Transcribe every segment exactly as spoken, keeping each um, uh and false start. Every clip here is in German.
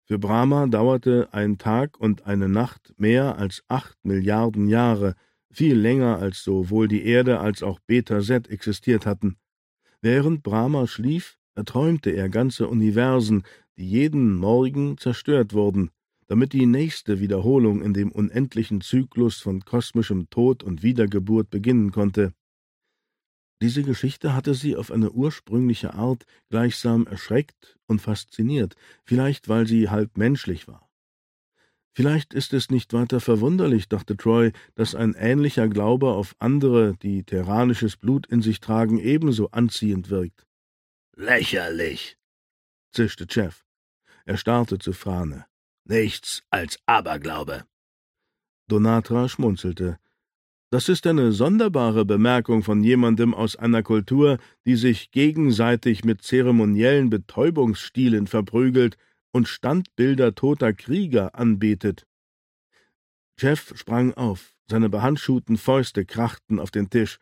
Für Brahma dauerte ein Tag und eine Nacht mehr als acht Milliarden Jahre, viel länger als sowohl die Erde als auch Beta-Set existiert hatten. Während Brahma schlief, erträumte er ganze Universen, die jeden Morgen zerstört wurden, damit die nächste Wiederholung in dem unendlichen Zyklus von kosmischem Tod und Wiedergeburt beginnen konnte. Diese Geschichte hatte sie auf eine ursprüngliche Art gleichsam erschreckt und fasziniert, vielleicht weil sie halb menschlich war. Vielleicht ist es nicht weiter verwunderlich, dachte Troy, dass ein ähnlicher Glaube auf andere, die terranisches Blut in sich tragen, ebenso anziehend wirkt. »Lächerlich«, zischte Jeff. Er starrte zu Frane. »Nichts als Aberglaube.« Donatra schmunzelte. »Das ist eine sonderbare Bemerkung von jemandem aus einer Kultur, die sich gegenseitig mit zeremoniellen Betäubungsstilen verprügelt und Standbilder toter Krieger anbetet.« Jeff sprang auf, seine behandschuhten Fäuste krachten auf den Tisch.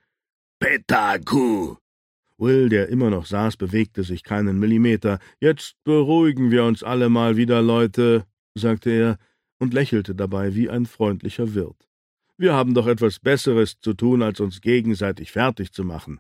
»Petaku!« Will, der immer noch saß, bewegte sich keinen Millimeter. »Jetzt beruhigen wir uns alle mal wieder, Leute«, sagte er und lächelte dabei wie ein freundlicher Wirt. »Wir haben doch etwas Besseres zu tun, als uns gegenseitig fertig zu machen.«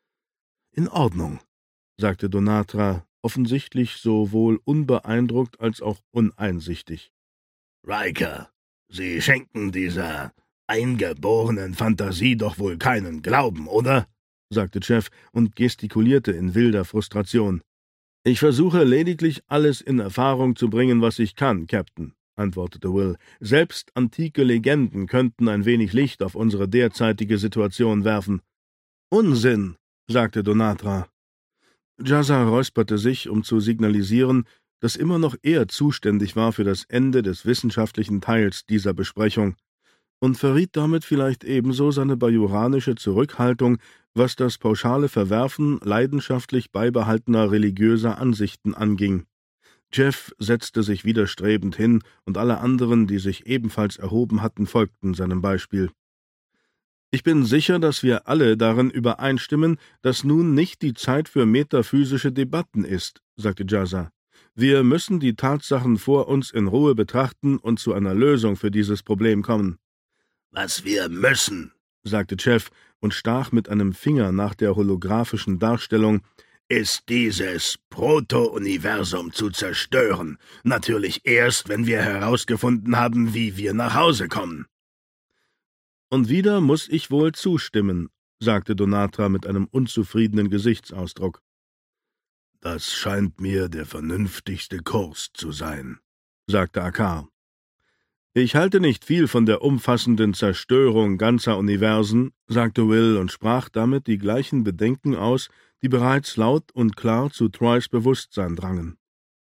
»In Ordnung«, sagte Donatra, offensichtlich sowohl unbeeindruckt als auch uneinsichtig. »Riker, Sie schenken dieser eingeborenen Fantasie doch wohl keinen Glauben, oder?« sagte Jeff und gestikulierte in wilder Frustration. »Ich versuche lediglich, alles in Erfahrung zu bringen, was ich kann, Captain«, antwortete Will. »Selbst antike Legenden könnten ein wenig Licht auf unsere derzeitige Situation werfen.« »Unsinn«, sagte Donatra. Jazza räusperte sich, um zu signalisieren, dass immer noch er zuständig war für das Ende des wissenschaftlichen Teils dieser Besprechung, und verriet damit vielleicht ebenso seine bajoranische Zurückhaltung, was das pauschale Verwerfen leidenschaftlich beibehaltener religiöser Ansichten anging. Jeff setzte sich widerstrebend hin, und alle anderen, die sich ebenfalls erhoben hatten, folgten seinem Beispiel. »Ich bin sicher, dass wir alle darin übereinstimmen, dass nun nicht die Zeit für metaphysische Debatten ist«, sagte Jazza. »Wir müssen die Tatsachen vor uns in Ruhe betrachten und zu einer Lösung für dieses Problem kommen.« »Was wir müssen«, sagte Jeff und stach mit einem Finger nach der holographischen Darstellung, »ist dieses Proto-Universum zu zerstören. Natürlich erst, wenn wir herausgefunden haben, wie wir nach Hause kommen.« »Und wieder muss ich wohl zustimmen«, sagte Donatra mit einem unzufriedenen Gesichtsausdruck. »Das scheint mir der vernünftigste Kurs zu sein«, sagte Akar. »Ich halte nicht viel von der umfassenden Zerstörung ganzer Universen«, sagte Will und sprach damit die gleichen Bedenken aus, die bereits laut und klar zu Troys Bewusstsein drangen.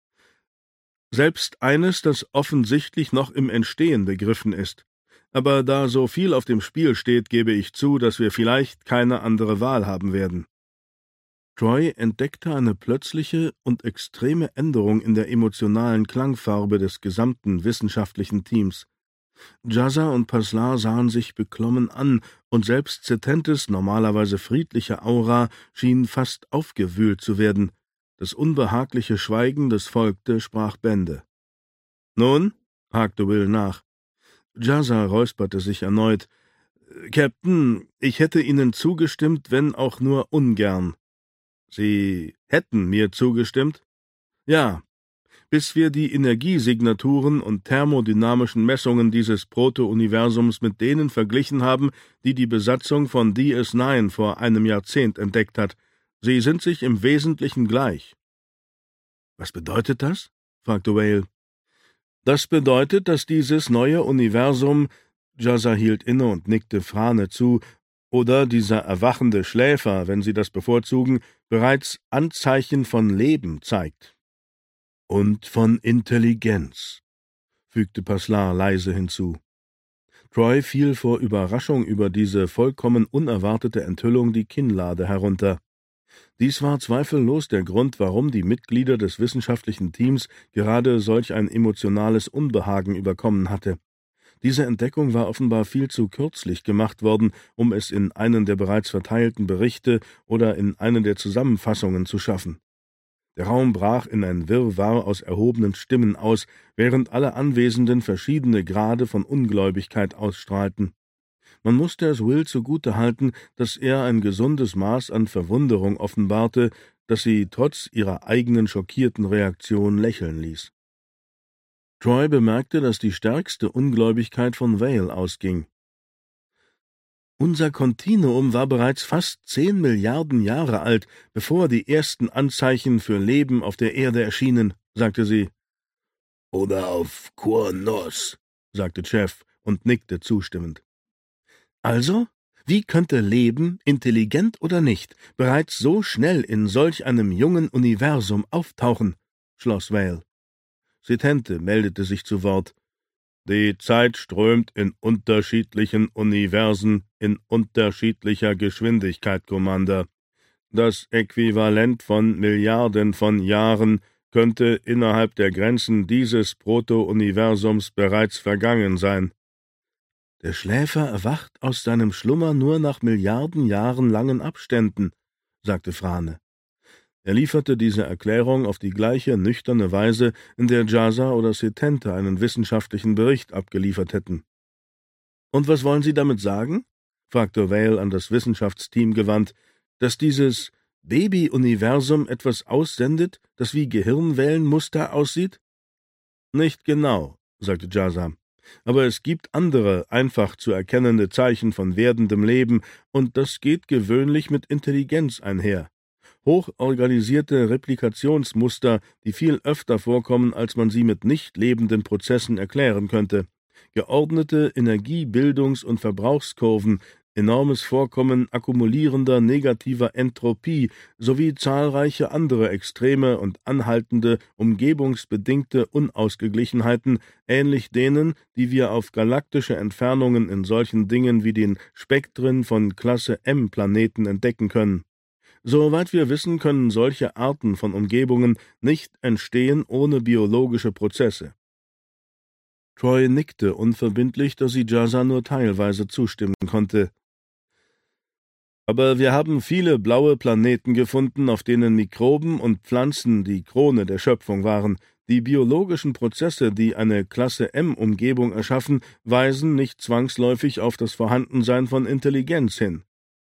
»Selbst eines, das offensichtlich noch im Entstehen begriffen ist. Aber da so viel auf dem Spiel steht, gebe ich zu, dass wir vielleicht keine andere Wahl haben werden.« Troy entdeckte eine plötzliche und extreme Änderung in der emotionalen Klangfarbe des gesamten wissenschaftlichen Teams. Jazza und Paslar sahen sich beklommen an, und selbst Setentes normalerweise friedliche Aura schien fast aufgewühlt zu werden. Das unbehagliche Schweigen, das folgte, sprach Bände. »Nun?« hakte Will nach. Jazza räusperte sich erneut. »Captain, ich hätte Ihnen zugestimmt, wenn auch nur ungern.« »Sie hätten mir zugestimmt?« »Ja, bis wir die Energiesignaturen und thermodynamischen Messungen dieses Proto-Universums mit denen verglichen haben, die die Besatzung von D S neun vor einem Jahrzehnt entdeckt hat. Sie sind sich im Wesentlichen gleich.« »Was bedeutet das?« fragte Whale. »Das bedeutet, dass dieses neue Universum«, Jazza hielt inne und nickte Frane zu, »oder dieser erwachende Schläfer, wenn Sie das bevorzugen, bereits Anzeichen von Leben zeigt.« »Und von Intelligenz«, fügte Paslar leise hinzu. Troy fiel vor Überraschung über diese vollkommen unerwartete Enthüllung die Kinnlade herunter. Dies war zweifellos der Grund, warum die Mitglieder des wissenschaftlichen Teams gerade solch ein emotionales Unbehagen überkommen hatte. Diese Entdeckung war offenbar viel zu kürzlich gemacht worden, um es in einen der bereits verteilten Berichte oder in eine der Zusammenfassungen zu schaffen. Der Raum brach in ein Wirrwarr aus erhobenen Stimmen aus, während alle Anwesenden verschiedene Grade von Ungläubigkeit ausstrahlten. Man musste es Will zugute halten, dass er ein gesundes Maß an Verwunderung offenbarte, das sie trotz ihrer eigenen schockierten Reaktion lächeln ließ. Troy bemerkte, dass die stärkste Ungläubigkeit von Vale ausging. »Unser Kontinuum war bereits fast zehn Milliarden Jahre alt, bevor die ersten Anzeichen für Leben auf der Erde erschienen«, sagte sie. »Oder auf Kur-Nos«, sagte Jeff und nickte zustimmend. »Also, wie könnte Leben, intelligent oder nicht, bereits so schnell in solch einem jungen Universum auftauchen?« schloss Vale. Setente meldete sich zu Wort. »Die Zeit strömt in unterschiedlichen Universen in unterschiedlicher Geschwindigkeit, Commander. Das Äquivalent von Milliarden von Jahren könnte innerhalb der Grenzen dieses Proto-Universums bereits vergangen sein.« »Der Schläfer erwacht aus seinem Schlummer nur nach Milliarden Jahren langen Abständen«, sagte Frane. Er lieferte diese Erklärung auf die gleiche nüchterne Weise, in der Jaza oder Setente einen wissenschaftlichen Bericht abgeliefert hätten. »Und was wollen Sie damit sagen?« fragte Vale an das Wissenschaftsteam gewandt, »dass dieses Baby-Universum etwas aussendet, das wie Gehirnwellenmuster aussieht?« »Nicht genau«, sagte Jaza, »aber es gibt andere, einfach zu erkennende Zeichen von werdendem Leben, und das geht gewöhnlich mit Intelligenz einher. Hochorganisierte Replikationsmuster, die viel öfter vorkommen, als man sie mit nicht lebenden Prozessen erklären könnte. Geordnete Energiebildungs- und Verbrauchskurven, enormes Vorkommen akkumulierender negativer Entropie sowie zahlreiche andere extreme und anhaltende umgebungsbedingte Unausgeglichenheiten, ähnlich denen, die wir auf galaktische Entfernungen in solchen Dingen wie den Spektren von Klasse M-Planeten entdecken können. Soweit wir wissen, können solche Arten von Umgebungen nicht entstehen ohne biologische Prozesse.« Troy nickte unverbindlich, dass sie Jaza nur teilweise zustimmen konnte. »Aber wir haben viele blaue Planeten gefunden, auf denen Mikroben und Pflanzen die Krone der Schöpfung waren. Die biologischen Prozesse, die eine Klasse-M-Umgebung erschaffen, weisen nicht zwangsläufig auf das Vorhandensein von Intelligenz hin.«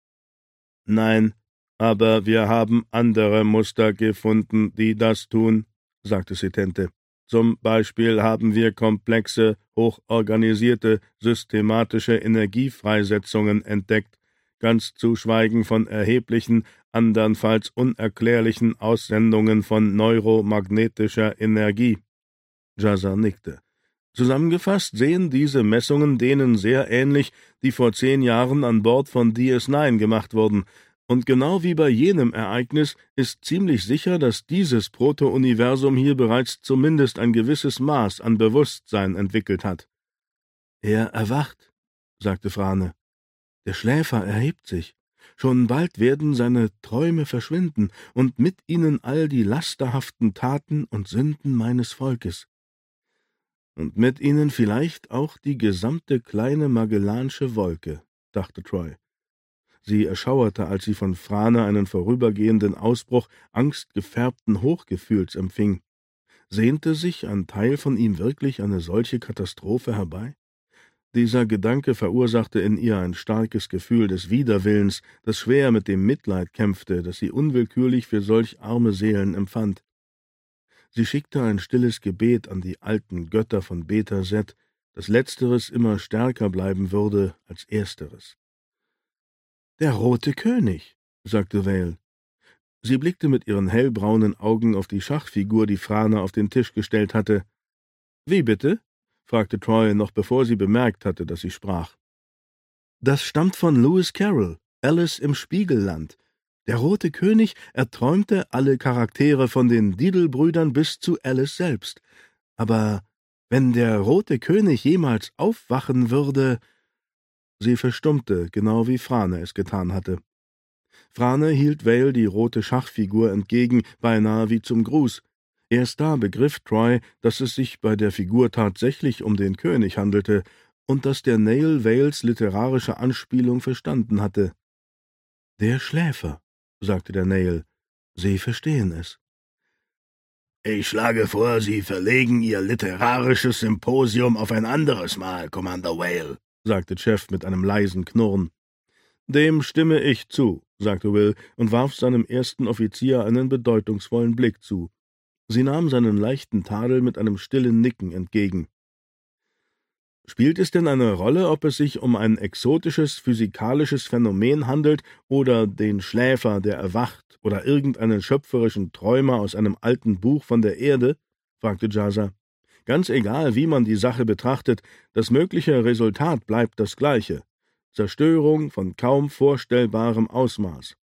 »Nein, aber wir haben andere Muster gefunden, die das tun«, sagte Setente. »Zum Beispiel haben wir komplexe, hochorganisierte, systematische Energiefreisetzungen entdeckt, ganz zu schweigen von erheblichen, andernfalls unerklärlichen Aussendungen von neuromagnetischer Energie.« Jaza nickte. »Zusammengefasst sehen diese Messungen denen sehr ähnlich, die vor zehn Jahren an Bord von D S neun gemacht wurden. Und genau wie bei jenem Ereignis ist ziemlich sicher, dass dieses Proto-Universum hier bereits zumindest ein gewisses Maß an Bewusstsein entwickelt hat.« »Er erwacht«, sagte Frane. »Der Schläfer erhebt sich. Schon bald werden seine Träume verschwinden und mit ihnen all die lasterhaften Taten und Sünden meines Volkes. Und mit ihnen vielleicht auch die gesamte kleine Magellansche Wolke«, dachte Troy. Sie erschauerte, als sie von Frane einen vorübergehenden Ausbruch angstgefärbten Hochgefühls empfing. Sehnte sich ein Teil von ihm wirklich eine solche Katastrophe herbei? Dieser Gedanke verursachte in ihr ein starkes Gefühl des Widerwillens, das schwer mit dem Mitleid kämpfte, das sie unwillkürlich für solch arme Seelen empfand. Sie schickte ein stilles Gebet an die alten Götter von Beta Set, dass letzteres immer stärker bleiben würde als ersteres. »Der rote König«, sagte Vale. Sie blickte mit ihren hellbraunen Augen auf die Schachfigur, die Frane auf den Tisch gestellt hatte. »Wie bitte?« fragte Troy, noch bevor sie bemerkt hatte, dass sie sprach. »Das stammt von Lewis Carroll, Alice im Spiegelland. Der rote König erträumte alle Charaktere von den Diddle-Brüdern bis zu Alice selbst. Aber wenn der rote König jemals aufwachen würde...« Sie verstummte, genau wie Frane es getan hatte. Frane hielt Vale die rote Schachfigur entgegen, beinahe wie zum Gruß. Erst da begriff Troy, dass es sich bei der Figur tatsächlich um den König handelte und dass der Nail Vales literarische Anspielung verstanden hatte. »Der Schläfer«, sagte der Nail. »Sie verstehen es.« »Ich schlage vor, Sie verlegen Ihr literarisches Symposium auf ein anderes Mal, Commander Whale«, sagte Jeff mit einem leisen Knurren. »Dem stimme ich zu«, sagte Will und warf seinem ersten Offizier einen bedeutungsvollen Blick zu. Sie nahm seinen leichten Tadel mit einem stillen Nicken entgegen. »Spielt es denn eine Rolle, ob es sich um ein exotisches physikalisches Phänomen handelt oder den Schläfer, der erwacht, oder irgendeinen schöpferischen Träumer aus einem alten Buch von der Erde?« fragte Jazza. »Ganz egal, wie man die Sache betrachtet, das mögliche Resultat bleibt das gleiche: Zerstörung von kaum vorstellbarem Ausmaß.